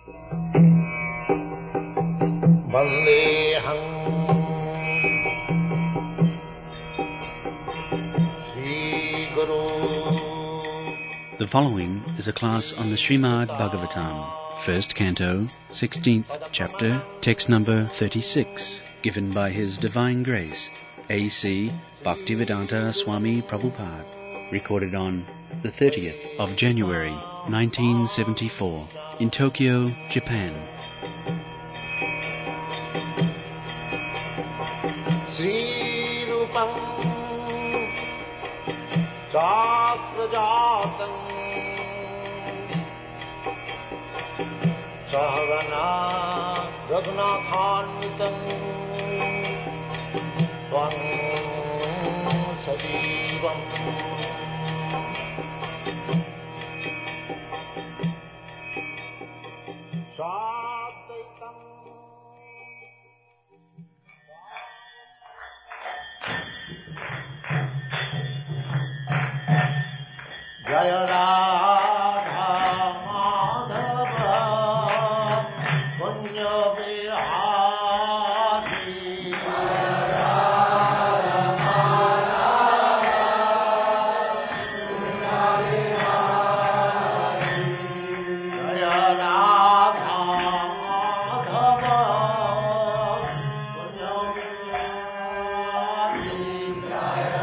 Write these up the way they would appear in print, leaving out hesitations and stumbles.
Vandeham Sri Guru. The following is a class on the Srimad Bhagavatam, first canto, 16th chapter, text number 36, given by His Divine Grace, A.C. Bhaktivedanta Swami Prabhupada, recorded on the 30th of January, 1974, in Tokyo, Japan. Sri Rupam Chakrajatam Sahagana Raghunathanvitam Tvam Sajivam Sadaitam Jaya Radha Madhava Punya Vihari Jaya Radha Madhava Punya Vihari Jaya Radha Madhava Punya Vihari Jaya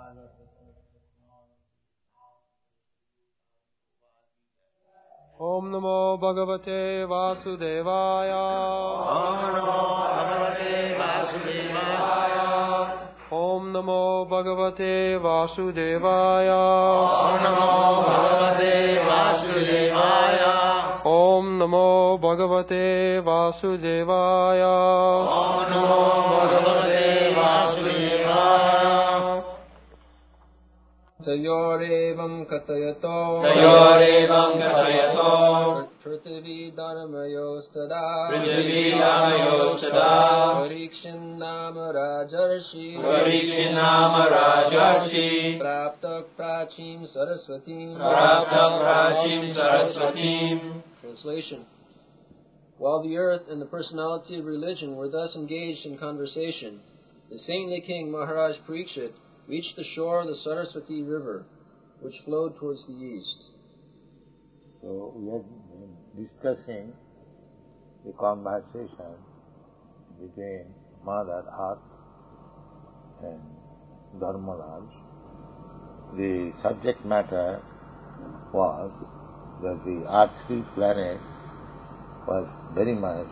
Om Namo Bhagavate Vasudevaya. Om Namo Bhagavate Vasudevaya. Om Namo Bhagavate Vasudevaya. Om Namo Bhagavate Vasudevaya. Om Namo Bhagavate Vasudevaya. Om Namo Bhagavate Vasudevaya. Tayorevam katayato. Tayorevam katayato. Prithvi dharmayostada. Prithvi dharmayostada. Parikshin nama rajarshi. Parikshin nama rajarshi. Praptak prachim saraswatim. Praptak prachim saraswatim. Translation. While the earth and the personality of religion were thus engaged in conversation, the saintly king Maharaj Parikshit reached the shore of the Saraswati river, which flowed towards the east. So we are discussing the conversation between Mother Earth and Dharmaraj. The subject matter was that the earthly planet was very much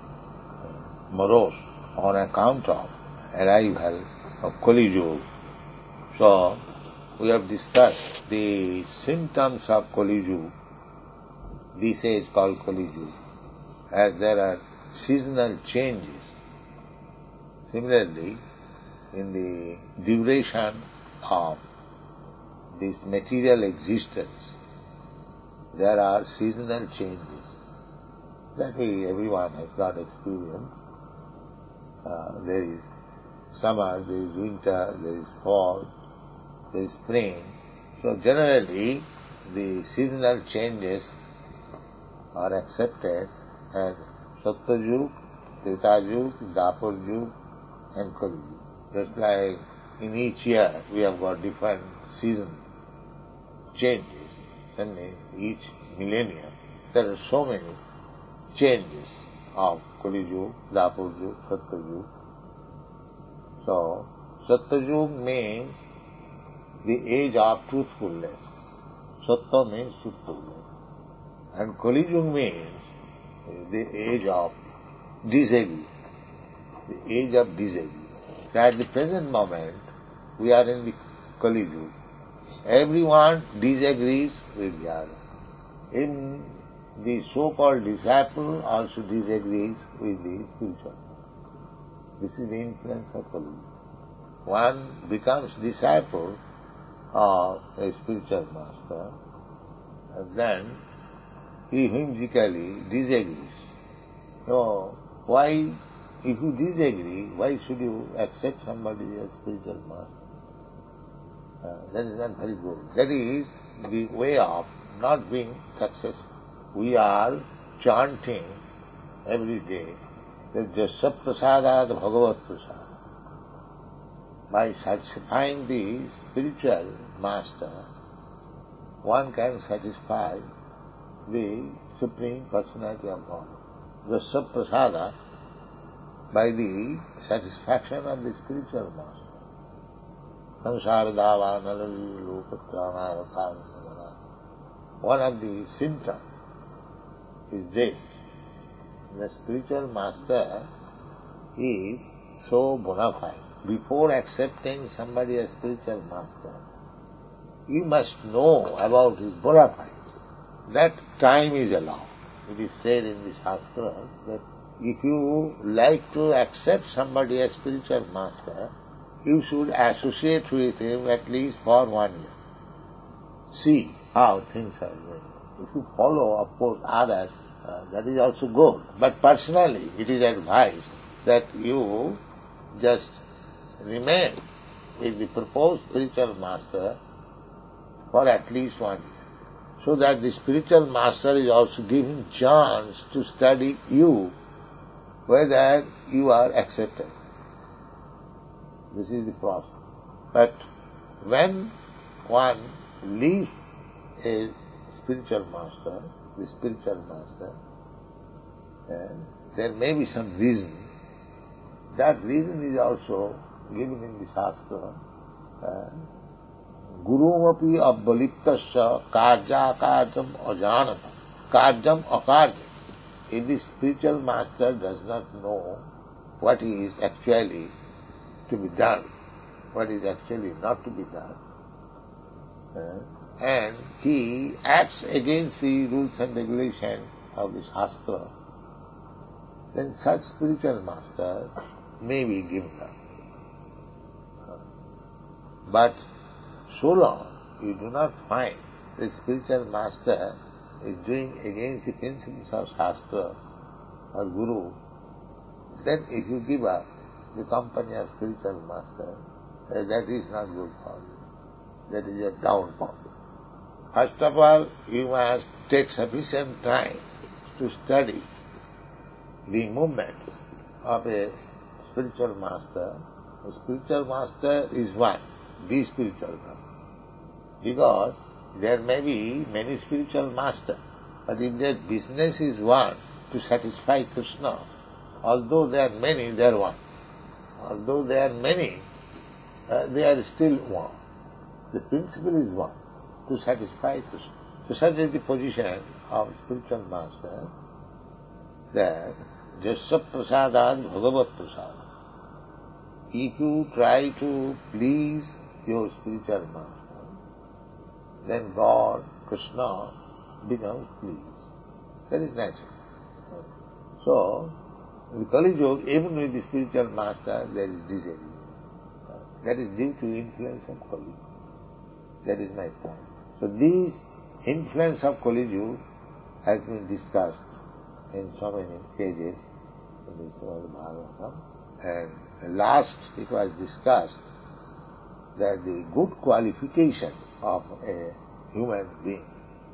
morose on account of arrival of Kali Yuga. So, we have discussed the symptoms of Kali Yuga. This is called Kali Yuga, as there are seasonal changes. Similarly, in the duration of this material existence, there are seasonal changes that everyone has got experience. There is summer, there is winter, there is fall, there is spring. So generally, the seasonal changes are accepted as Satyayug, Tretayug, Dwapar-yug and Kali-yug. Just like in each year we have got different season changes, and in each millennium there are so many changes of Kali-yug, Dwapar-yug, Satyayug. So, Satyayug means the age of truthfulness. Satya means truthfulness. And Kali-yug means the age of disagreement. The age of disagreement. So at the present moment, we are in the Kali-yug. Everyone disagrees with the other. In the so-called disciple also disagrees with the spiritual. This is the influence of Kali-yug. One becomes disciple of a spiritual master, and then he whimsically disagrees. So, why, if you disagree, why should you accept somebody as spiritual master? That is not very good. That is the way of not being successful. We are chanting every day that Jasya Prasadat Bhagavat Prasad. By satisfying the spiritual master, one can satisfy the Supreme Personality of God. Jasya Prasada, by the satisfaction of the spiritual master. Samsara nalali lokatra. One of the symptoms is this. The spiritual master is so bona fide. Before accepting somebody as spiritual master, you must know about his bona fides. That time is allowed. It is said in the Shastra that if you like to accept somebody as spiritual master, you should associate with him at least for 1 year. See how things are going. If you follow, of course, others, that is also good. But personally, it is advised that you just remain with the proposed spiritual master for at least 1 year, so that the spiritual master is also given chance to study you, whether you are accepted. This is the process. But when one leaves a spiritual master, the spiritual master, there may be some reason. That reason is also given in the Shastra. Gurumapi abbaliptasya karja karjam ajanata. Karjam akarjam. If the spiritual master does not know what is actually to be done, what is actually not to be done, and he acts against the rules and regulations of the Shastra, then such spiritual master may be given up. But so long you do not find the spiritual master is doing against the principles of Shastra or Guru, then if you give up the company of spiritual master, that is not good for you. That is your downfall. First of all, you must take sufficient time to study the movements of a spiritual master. A spiritual master is one, the spiritual master. Because there may be many spiritual masters, but if their business is one, to satisfy Krishna, although there are many, they are one. Although there are many, they are still one. The principle is one, to satisfy Krishna. So such is the position of spiritual master, that Jasya prasadad bhagavat prasad. If you try to please your spiritual master, then God, Krishna, becomes pleased. That is natural. So, in the Kali Yuga, even with the spiritual master, there is disagreement. That is due to influence of Kali Yuga. That is my point. So this influence of Kali Yuga has been discussed in so many pages in the Srimad Bhagavatam. And last it was discussed that the good qualification of a human being,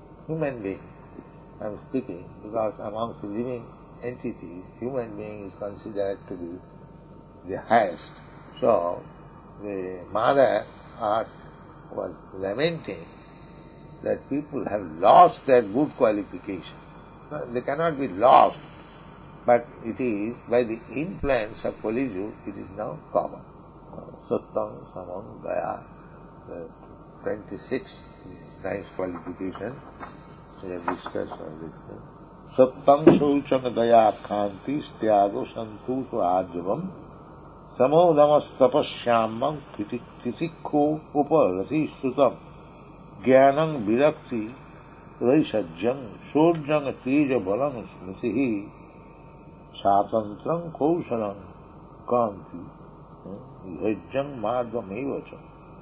I am speaking because amongst the living entities, human being is considered to be the highest. So the Mother Earth was lamenting that people have lost their good qualification. No, they cannot be lost, but it is by the influence of Kali Yuga, it is now common. Sattam, Samam, Gaya, the 26 nice qualification we have discussed all this thing. Sattam, Shaucham, Gaya, Khanti, Styago, Santusha, Arjavam, Samodamas, Tapashyamam, Kritikho, Uparati, Sutam, Gyanam, Virakti, Raisajjam, Shorjam, Tija, Balam, Smritihi, Satantram, Kaushalam, Kanti, Yajjam, Madhvam, Evacham.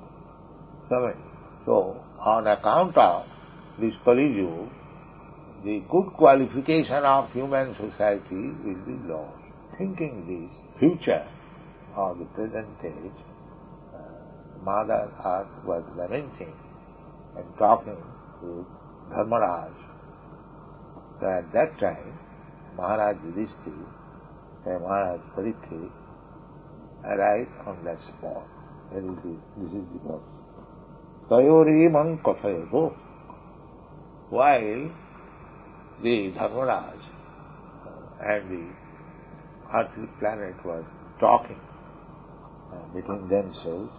So, on account of this Kali Yuga, the good qualification of human society will be lost. Thinking this future of the present age, Mother Earth was lamenting and talking with Dharmaraj. So at that time, Maharaj Yudhishthira and Maharaj Parikshit arrived on that spot. This is the verse. Tayorimam kathayato. While the Dharmaraj and the earthly planet was talking between themselves,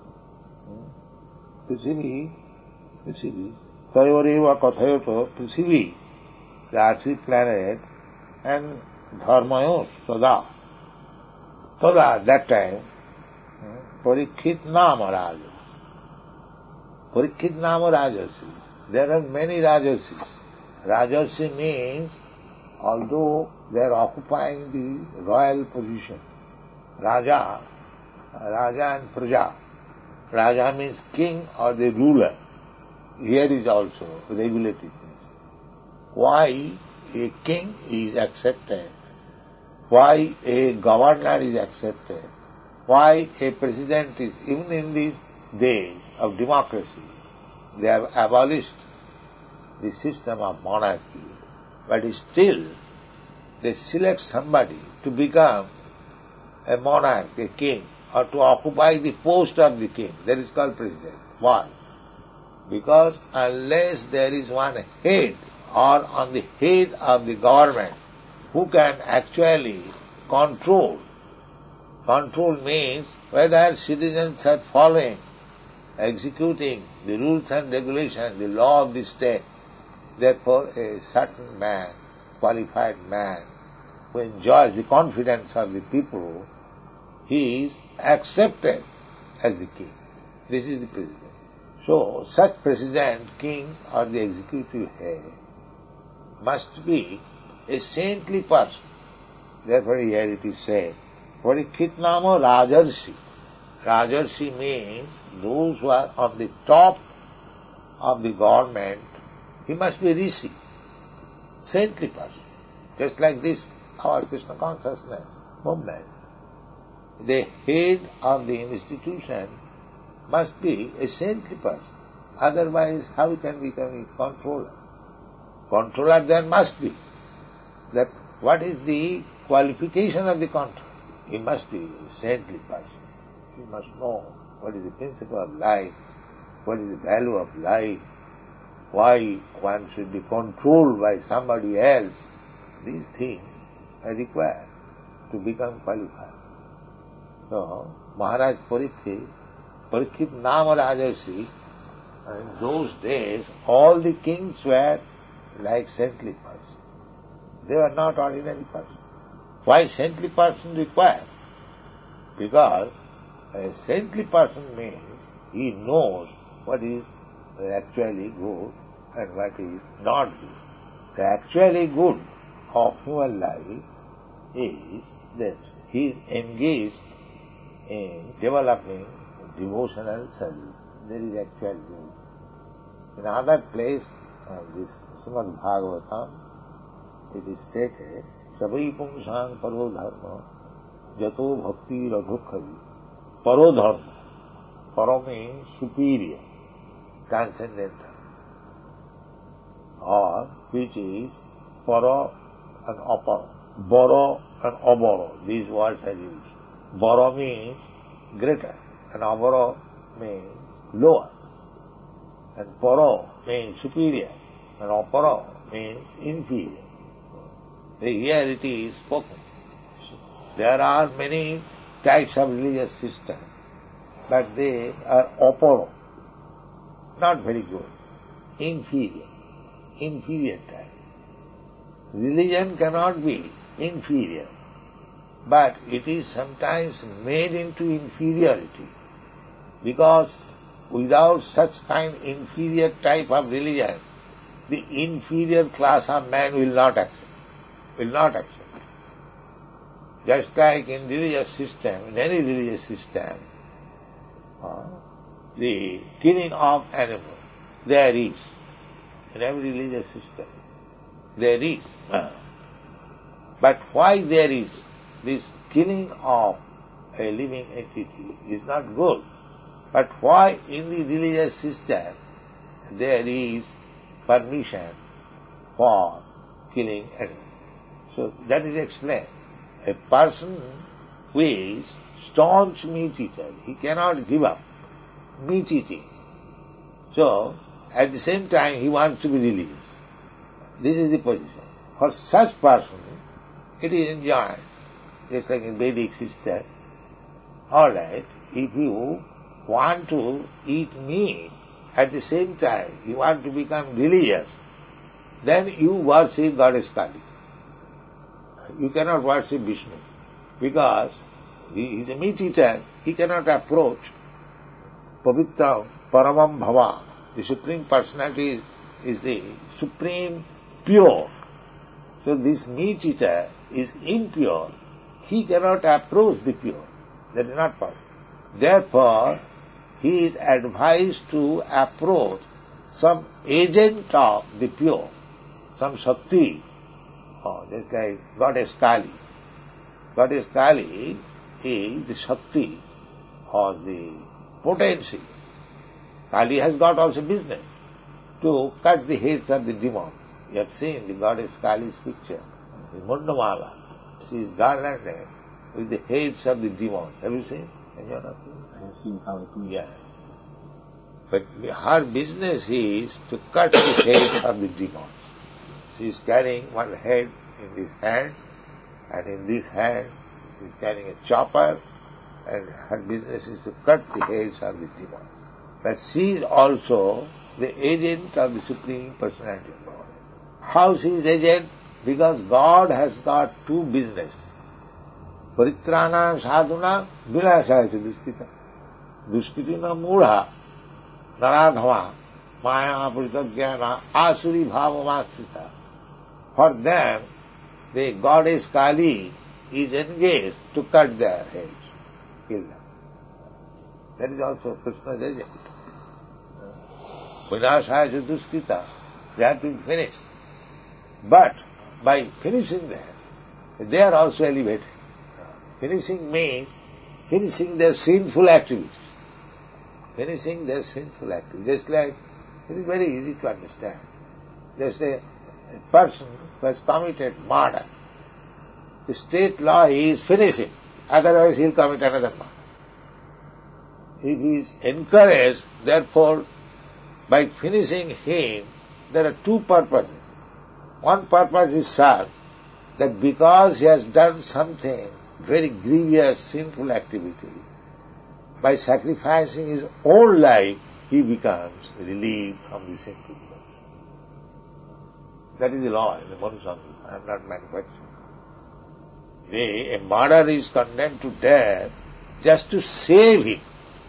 Prithvi, Tayoreva kathayato, Prithvi, the earthly planet, and Dharmayos, Sada. Tada, that time, Parikshit Nama Rajas. Parikshit Nama Rajarsi. There are many Rajarsis. Rajarsi means, although they are occupying the royal position, Raja and Praja. Raja means king or the ruler. Here is also regulated. Why a king is accepted, why a governor is accepted, why a president is, even in these days of democracy, they have abolished the system of monarchy, but still they select somebody to become a monarch, a king, or to occupy the post of the king. That is called president. Why? Because unless there is one head or on the head of the government who can actually control means whether citizens are following executing the rules and regulations, the law of the state. Therefore, a certain man, qualified man, who enjoys the confidence of the people, he is accepted as the king. This is the president. So, such president, king, or the executive head must be a saintly person. Therefore, here it is said, Parikshit Nama Rajarshi. Rajarshi means those who are on the top of the government. He must be rishi, saintly person. Just like this, our Krishna consciousness movement. The head of the institution must be a saintly person. Otherwise, how can we become a controller? Controller there must be. That what is the qualification of the controller? He must be a saintly person. He must know what is the principle of life, what is the value of life, why one should be controlled by somebody else. These things are required to become qualified. So, Maharaj Parikshit Nama Rajarshi, in those days, all the kings were like saintly persons. They were not ordinary persons. Why saintly person required? Because a saintly person means he knows what is actually good and what is not good. The actually good of human life is that he is engaged in developing devotional service. There is actual good. In another place, this Srimad Bhagavatam, it is stated, Sabai Pumsang Paro Dharma Jato Bhakti Radhukhavi. Paro Dharma. Paro means superior, transcendental. Or which is Paro and Aparo. Boro and Aboro. These words are used. Boro means greater and Aboro means lower. And Paro means superior and Aparo means inferior. Here it is spoken. There are many types of religious systems, but they are Aparo, not very good, inferior type. Religion cannot be inferior, but it is sometimes made into inferiority, because without such kind inferior type of religion, the inferior class of man will not accept. Just like in religious system, in any religious system, the killing of animals, there is. In every religious system, there is. But why there is this killing of a living entity is not good. But why in the religious system there is permission for killing animals? So that is explained. A person who is staunch meat eater, he cannot give up meat eating. So, at the same time, he wants to be religious. This is the position. For such person, it is enjoined, just like in Vedic system. All right, if you want to eat meat, at the same time you want to become religious, then you worship Goddess Kali. You cannot worship Vishnu, because he is a meat eater, he cannot approach Pavitra Paramam Bhava. The Supreme Personality is the supreme pure. So this meat eater is impure. He cannot approach the pure. That is not possible. Therefore, he is advised to approach some agent of the pure, some Shakti, just like Goddess Kali. Goddess Kali is the Shakti or the potency. Kali has got also business to cut the heads of the demons. You have seen the Goddess Kali's picture, the Mundamala. She is garlanded with the heads of the demons. Have you seen? I have seen Kali too. Yeah. But her business is to cut the heads of the demons. She is carrying one head in this hand, and in this hand she is carrying a chopper, and her business is to cut the heads of the demons. but she is also the agent of the Supreme Personality of God. How she is agent? Because God has got two business. Paritranam sadhuna vilasaya duskita. Duskitina mudha naradhava maya pritaghyana asuri bhavamasita. For them, the goddess Kali is engaged to cut their heads, kill them. That is also Krishna's agent. Vinashaya duskita, they have to be finished. But by finishing them, they are also elevated. Finishing means finishing their sinful activities. Finishing their sinful activities. Just like, it is very easy to understand. Just a person who has committed murder, the state law is finishing, otherwise he will commit another murder. If he is encouraged, therefore, by finishing him, there are two purposes. One purpose is served, that because he has done something very grievous, sinful activity, by sacrificing his own life, he becomes relieved from the sinful life. That is the law in the Manusanghi. I am not manufacturing. A murderer is condemned to death just to save him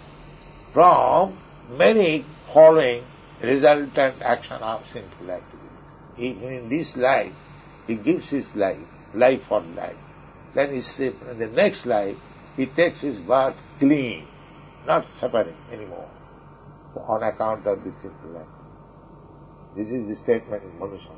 from many following resultant action of sinful activity. If in this life he gives his life for life, then he saves. In the next life he takes his birth clean, not suffering anymore on account of the sinful act. This is the statement in Manusanghi.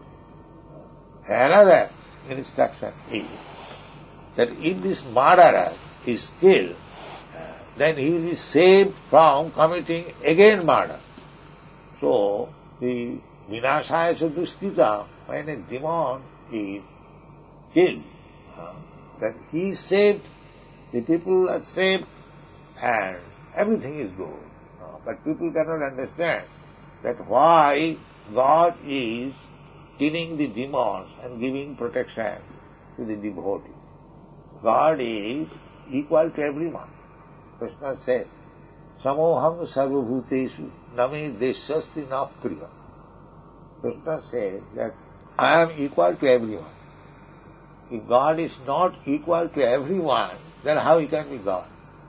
Another instruction is that if this murderer is killed, then he will be saved from committing again murder. So, the vinashaya duskita, when a demon is killed, then he is saved, the people are saved, and everything is good. But people cannot understand that why God is killing the demons and giving protection to the devotees. God is equal to everyone. Krishna says, Samoham sarvabhuteshu name deshasti na priya. Krishna says that I am equal to everyone. If God is not equal to everyone, then how he can be God?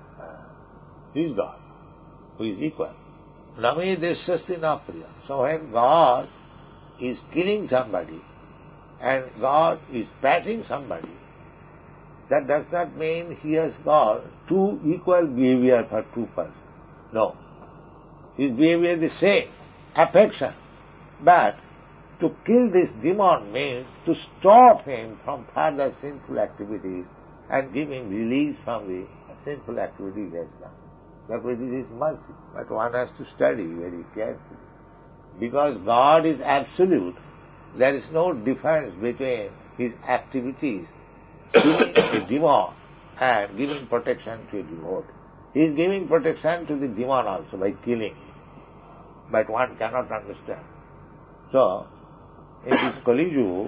He is God, who is equal. Name deshasti na priya. So when God is killing somebody and God is patting somebody, that does not mean he has got two equal behavior for two persons. No. His behavior is the same, affection. But to kill this demon means to stop him from further sinful activities and give him release from the sinful activities he has done. Therefore this is mercy. But one has to study very carefully. Because God is absolute, there is no difference between his activities, killing a demon and giving protection to a devotee. He is giving protection to the demon also by killing him. But one cannot understand. So, in this Kali Yuga,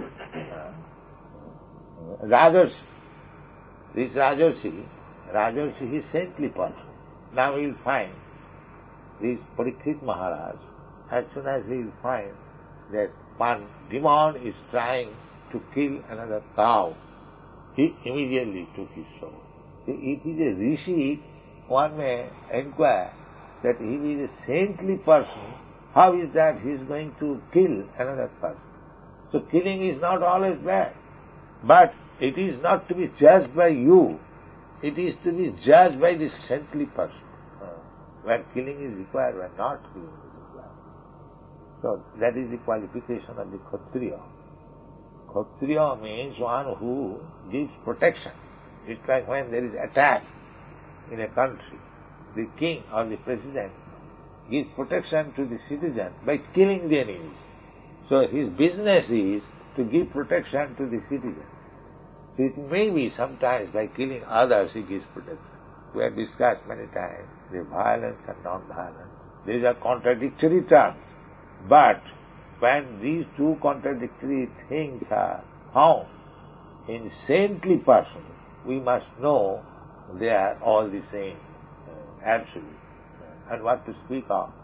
this Rajarsi is saintly person. Now we will find this Parikshit Maharaj, as soon as he will find that one demon is trying to kill another cow, he immediately took his sword. If he is a rishi, one may inquire that he is a saintly person, how is that he is going to kill another person? So killing is not always bad, but it is not to be judged by you, it is to be judged by the saintly person. Where killing is required, where not killing is required. So that is the qualification of the Kshatriya. Kshatriya means one who gives protection. It's like when there is attack in a country, the king or the president gives protection to the citizen by killing the enemies. So his business is to give protection to the citizen. So it may be sometimes by killing others he gives protection. We have discussed many times the violence and non-violence. These are contradictory terms. But when these two contradictory things are found in saintly person, we must know they are all the same, absolute. And what to speak of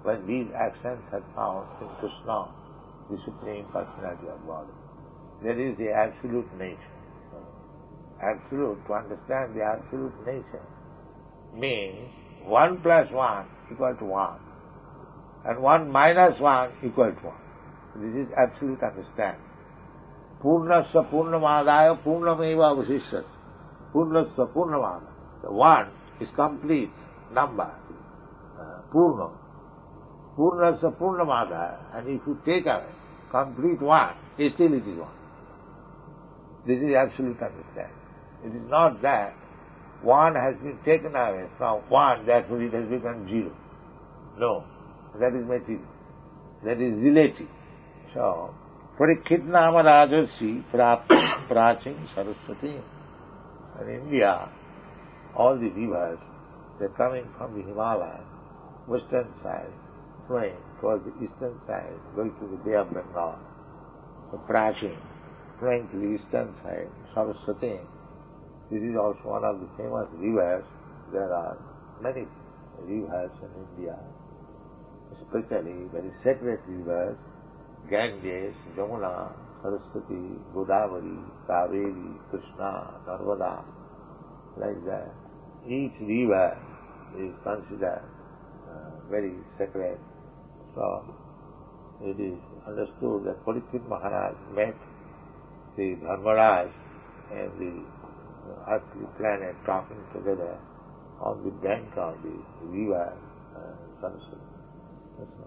when these actions are found in Krishna, the Supreme Personality of God. That is the absolute nature. Absolute, to understand the absolute nature, means 1 plus 1 equal to 1, and 1 minus 1 equal to 1. This is absolute understanding. Purnasya Purnamadaya Purnameva Avasishyate. Purnasya Purnamadaya. The 1 is complete number. Purna. Purnasya Purnamadaya. And if you take away complete 1, still it is 1. This is absolute understanding. It is not that 1 has been taken away from 1, therefore it has become 0. No, that is material. That is relative. So, Parikshit Nama Rajarsi Prachim Saraswati. In India, all the rivers, they are coming from the Himalaya, western side, flowing towards the eastern side, going to the Bay of Bengal. So Prachim, flowing to the eastern side, Saraswati. This is also one of the famous rivers. There are many rivers in India, especially very sacred rivers, Ganges, Jamuna, Saraswati, Godavari, Kaveri, Krishna, Narmada, like that. Each river is considered very sacred. So, it is understood that Parikshit Maharaj met the Dharmaraj and the earthly planet talking together on the bank of the river Saraswati. That's all.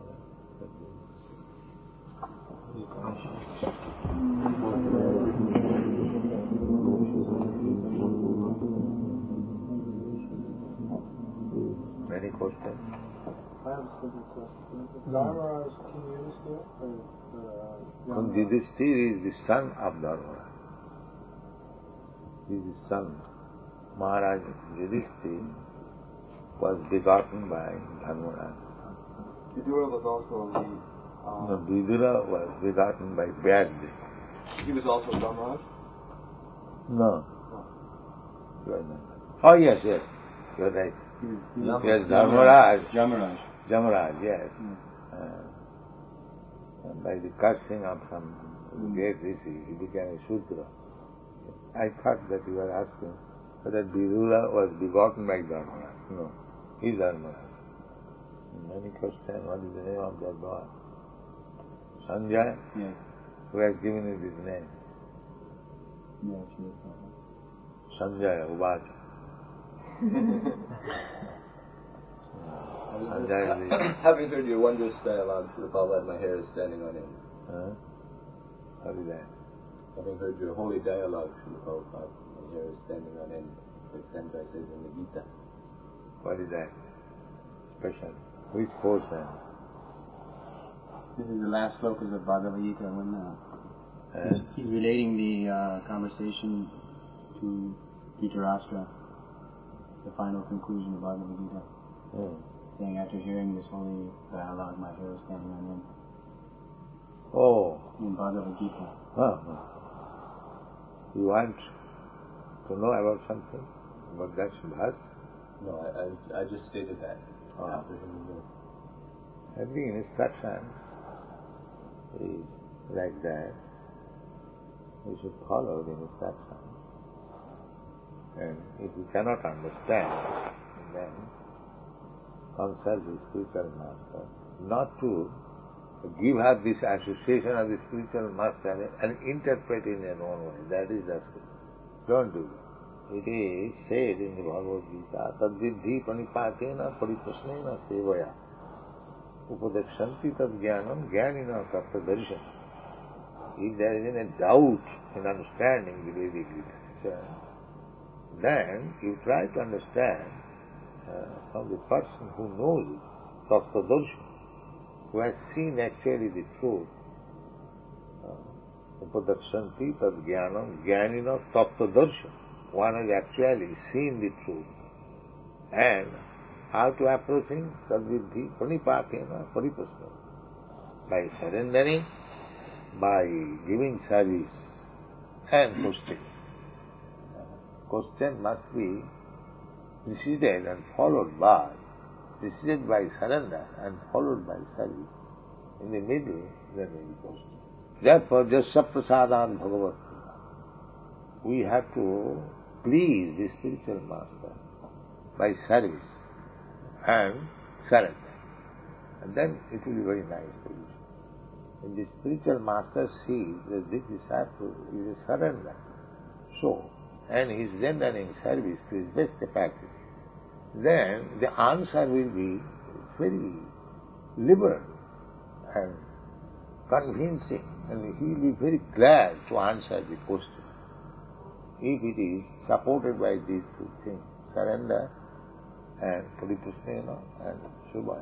Many questions? I have a simple question. Is Dharmaraj King Yudhishthira? King Yudhishthira is the son of Dharmaraj. He is the son. Maharaj Yudhishthira was begotten by Dharmaraj. Vidura was also the... No, Vidura was begotten by Vyasdev. He was also Dharmaraj? No. Oh, yes, yes. You're right. Yes, Dharmaraj. Jamaraj, yes. And by the cursing of some great rishi, he became a Shudra. I thought that you were asking whether Vidura was begotten by Dharmaraj. No, he is Dharmaraj. Many questions, what is the name of that boy? Sanjay? Yes. Who has given you this name? Yes, Sanjay, Uvacha. Sanjay, Having heard your wondrous dialogue, Srila Prabhupada, my hair is standing on end. what is that? Having heard your holy dialogue, Srila Prabhupada, my hair is standing on end, like Sanjay says in the Gita. What is that? Special. Which portion? This is the last slokas of Bhagavad Gita when he's relating the conversation to Dhritarashtra, the final conclusion of Bhagavad Gita. Saying, after hearing this holy dialogue, my hair is standing on end. Oh. In Bhagavad Gita. You want to know about something? About that verse? No, I just stated that. After hearing this. Every instruction is like that. We should follow the instruction. And if we cannot understand, then consult the spiritual master. Not to give her this association of the spiritual master and interpret in your own way. That is just it. Don't do it. It is said in the Bhagavad Gita, Tadvidhi panipatena pariprasnena sevaya upadekshanti tad jnanam jnanina tapta darshan. If there is any doubt in understanding the Vedic literature, then you try to understand from the person who knows it, tapta darshan, who has seen actually the truth. Upadekshanti tad jnanam jnanina tapta darshan. One has actually seen the truth. And how to approach him? Tadvidhi pranipatena pariprasna. By surrendering, by giving service and question. Question must be preceded and followed by preceded by surrender and followed by service, in the middle there may be question. Therefore, Jasya Prasadan Bhagavat, we have to please the spiritual master by service and surrender. And then it will be very nice for you. When the spiritual master sees that this disciple is a surrender, so, and he is rendering service to his best capacity, then the answer will be very liberal and convincing, and he will be very glad to answer the question. If it is supported by these two things, surrender and Pariprasnena and Shubhaya.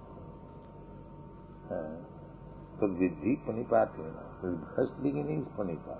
So Vidhi Panipatena, the first beginning is Panipat.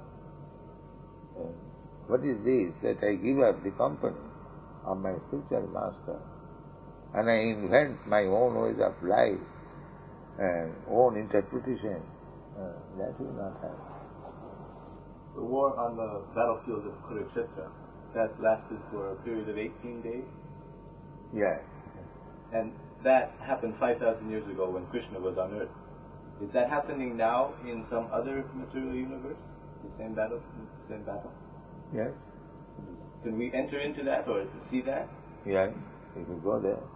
What is this? That I give up the company of my spiritual master and I invent my own ways of life and own interpretation. That will not happen. The war on the battlefield of Kurukshetra, that lasted for a period of 18 days? Yes. And that happened 5,000 years ago when Krishna was on earth. Is that happening now in some other material universe? The same battle? Yes. Can we enter into that or see that? Yes. If you go there.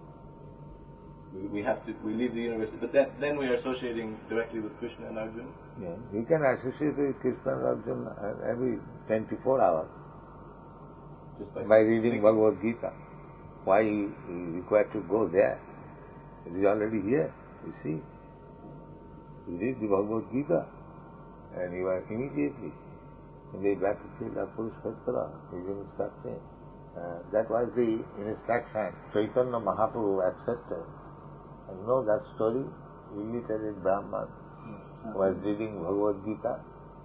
We leave the universe, but then we are associating directly with Krishna and Arjuna? Yes. You can associate with Krishna and Arjuna every 24 hours. Just by reading Bhagavad Gita. Why he required to go there? It is already here, you see. You read the Bhagavad Gita and you are immediately in the battlefield of Kurukshetra. He is instructing. That was the instruction Chaitanya Mahaprabhu accepted. And you know that story? Illiterate Brahman was reading Bhagavad Gita.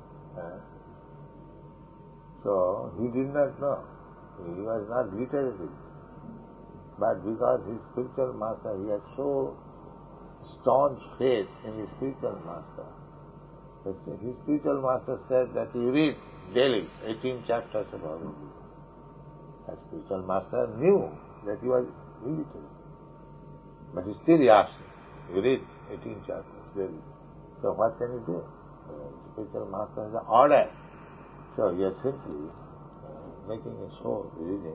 So he did not know. He was not literate. But because his spiritual master, he has so staunch faith in his spiritual master. His spiritual master said that you read daily 18 chapters of Bhagavad Gita. His spiritual master knew that he was illiterate. But still he asked him, you read 18 chapters daily. So what can you do? Spiritual master has an order. So you are simply making a show reading.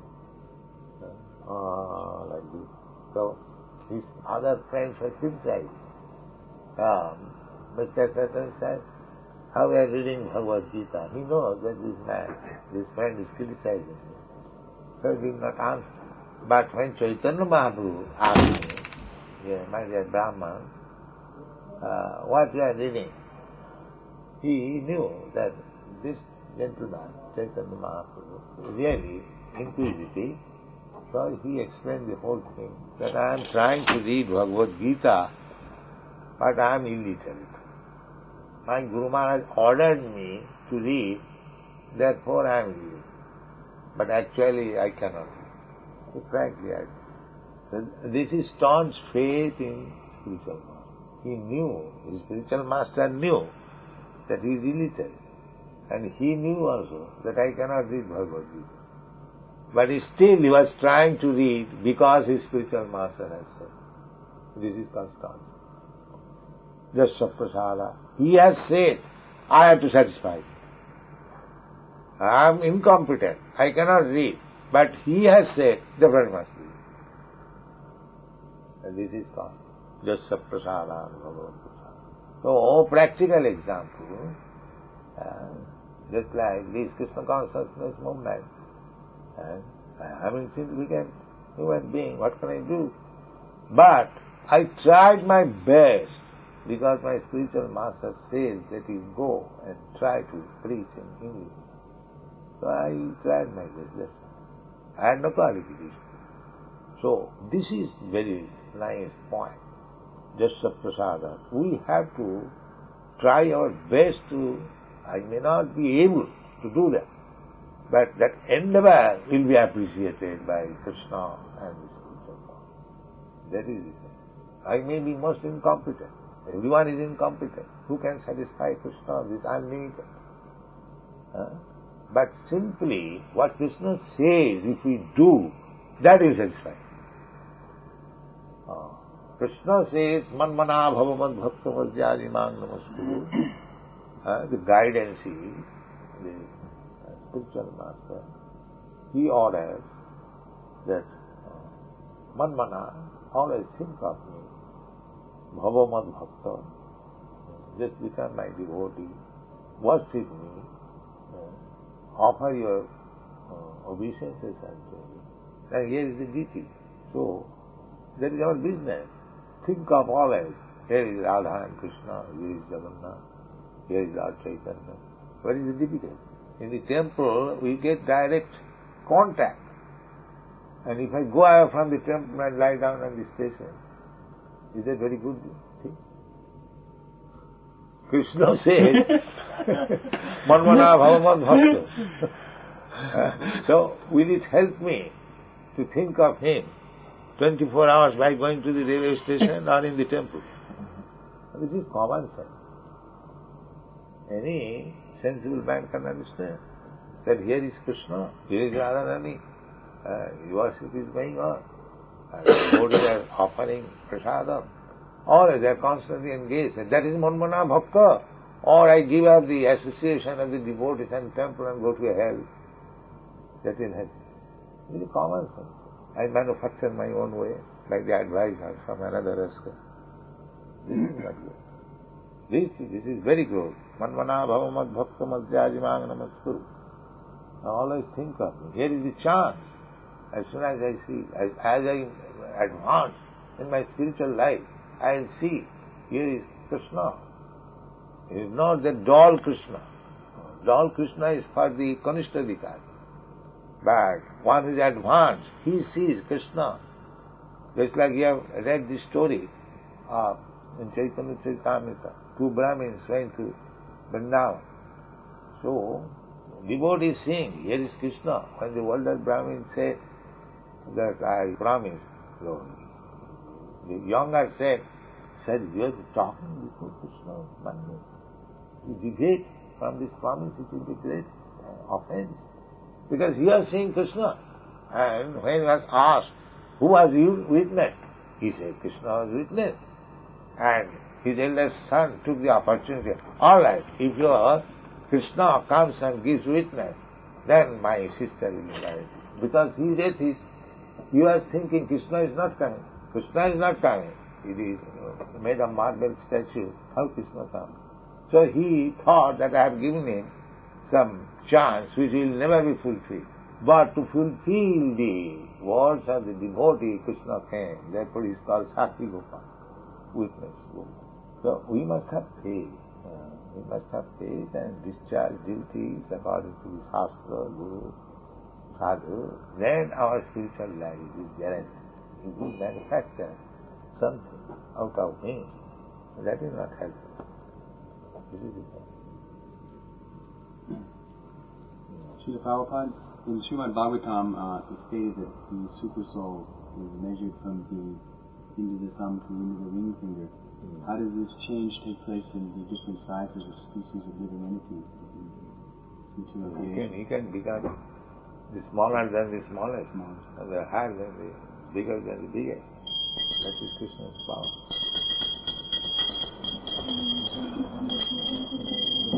Like this. So his other friends were criticized. Mr. Satan said, how we are reading Bhagavad Gita? He knows that this friend is criticizing him. So he did not answer. But when Chaitanya Mahaprabhu asked him, my dear Brahman, what you are reading? He knew that this gentleman, Chaitanya Mahaprabhu, is really inquisitive. So he explained the whole thing, that I am trying to read Bhagavad Gita, but I am illiterate. My Guru Maharaj ordered me to read, therefore I am reading. But actually I cannot read. So frankly, this is staunch faith in spiritual master. He knew, his spiritual master knew that he is illiterate. And he knew also that I cannot read Bhagavad Gita. But still he was trying to read because his spiritual master has said. This is constant. Jasya Prasada. He has said, I have to satisfy. I am incompetent. I cannot read. But he has said, the friend must read. And this is called Jasya Prasada and Bhagavad Prasada. So, practical example, just like this Krishna consciousness movement, and I am an insignificant human being, what can I do? But I tried my best because my spiritual master says that you go and try to preach in English. So I tried my best. I had no qualification. So this is very nice point. Jasya Prasada. We have to try our best to, I may not be able to do that, but that endeavor will be appreciated by Krishna and his spiritual master. That is it. I may be most incompetent. Everyone is incompetent. Who can satisfy Krishna? This unlimited. But simply what Krishna says, if we do, that will satisfy. Krishna says, Manmana bhavamad bhakta madhyajimang namaskuru. The guidance is, the spiritual master, he orders that Manmana, always think of me, bhavamad bhakta, just become my devotee, worship me, offer your obeisances unto me. And here is the duty. So, that is our business. Think of always, here is Radha and Krishna, here is Jagannath, here is Lord Chaitanya. What is the difficulty? In the temple, we get direct contact. And if I go away from the temple and lie down on the station, is that very good thing? Krishna says, Manmana bhavamad bhakta. So, will it help me to think of him 24 hours by going to the railway station or in the temple? This is common sense. Any sensible man can understand that here is Krishna, here is Radharani, worship is going on, devotees are offering prasadam, or they are constantly engaged. That is Manmana Bhakta. Or I give up the association of the devotees and temple and go to a hell. That will help. This is common sense. I manufacture my own way, like the advice of some another rascal. This is not good. This is very good. Manmana bhavamad bhakta madhyajimang namaskuru. Always think of me. Here is the chance. As soon as I see, as I advance in my spiritual life, I will see, here is Krishna. It is not the doll Krishna. Doll Krishna is for the Kanishtadikari. But one who is advanced, he sees Krishna. Just like you have read the story of in Chaitanya Charitamrita, two Brahmins went to Vrindavan. So, devotees seeing, here is Krishna. When the older Brahmin said that I promise, so the younger said, you are talking before Krishna. You deviate from this promise, it will be great offense. Because you are seeing Krishna. And when he was asked, who was you witness? He said, Krishna was witness. And his eldest son took the opportunity. All right, if your Krishna comes and gives witness, then my sister will be married. Because he is atheist. You are thinking Krishna is not coming. Krishna is not coming. It is made of marble statue. How Krishna comes? So he thought that I have given him some chance which will never be fulfilled. But to fulfill the words of the devotee, Krishna came. Therefore he is called Sakshi Gopal, witness Gopal. So we must have faith. We must have faith and discharge duties according to the Shastra, Guru, Sadhu. Then our spiritual life is guaranteed. If we manufacture something out of him, that will not help us. This is the point. Srila Prabhupada, in Srimad Bhagavatam, it stated that the super soul is measured from the end of the thumb to the end of the ring finger. How does this change take place in the different sizes of species of living entities? He can become the smaller than the smallest, and the higher than the bigger than the biggest. That is Krishna's power.